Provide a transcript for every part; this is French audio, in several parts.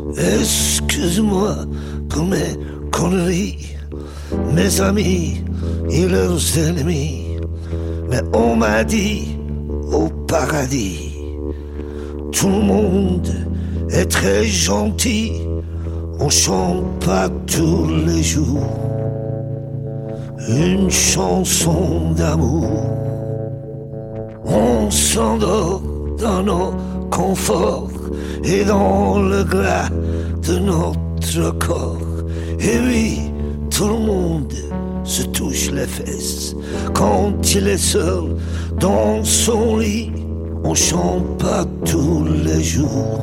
Excuse-moi pour mes conneries, mes amis et leurs ennemis. Mais on m'a dit au paradis, tout le monde est très gentil. On chante pas tous les jours une chanson d'amour. On s'endort dans nos conforts et dans le gras de notre corps. Et oui, tout le monde se touche les fesses quand il est seul dans son lit. On chante pas tous les jours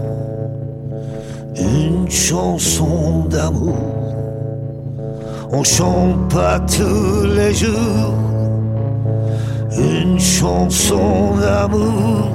une chanson d'amour. On chante pas tous les jours une chanson d'amour.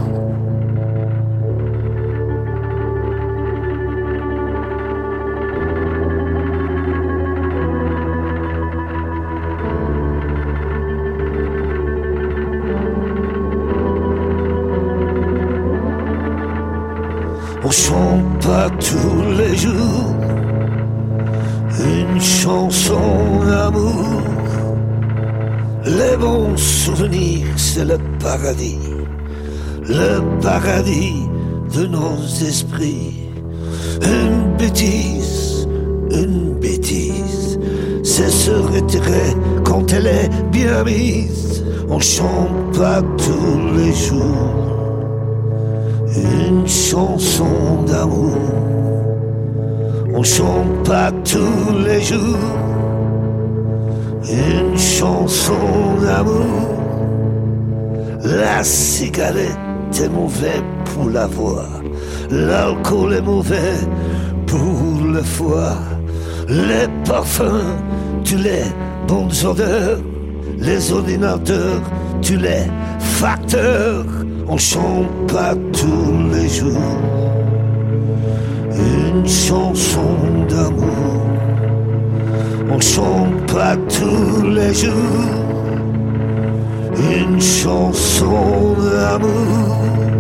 On chante pas tous les jours une chanson d'amour. Les bons souvenirs, c'est le paradis de nos esprits. Une bêtise, c'est se retirer quand elle est bien mise. On chante pas tous les jours une chanson d'amour. On chante pas tous les jours une chanson d'amour. La cigarette est mauvaise pour la voix, l'alcool est mauvais pour le foie. Les parfums, tu les bonnes odeurs, les ordinateurs, tu les facteurs. On chante pas tous les jours une chanson d'amour. On chante pas tous les jours une chanson d'amour.